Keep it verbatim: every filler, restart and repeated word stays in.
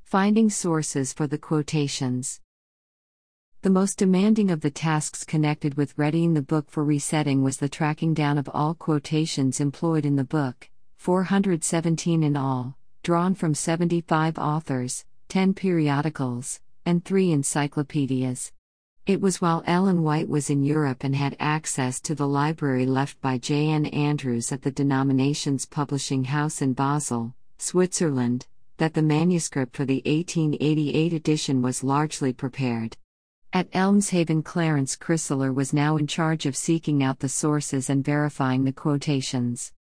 Finding sources for the quotations. The most demanding of the tasks connected with readying the book for resetting was the tracking down of all quotations employed in the book, four hundred seventeen in all, drawn from seventy-five authors, ten periodicals, and three encyclopedias. It was while Ellen White was in Europe and had access to the library left by J N Andrews at the denomination's publishing house in Basel, Switzerland, that the manuscript for the eighteen eighty-eight edition was largely prepared. At Elmshaven, Clarence Chrysler was now in charge of seeking out the sources and verifying the quotations.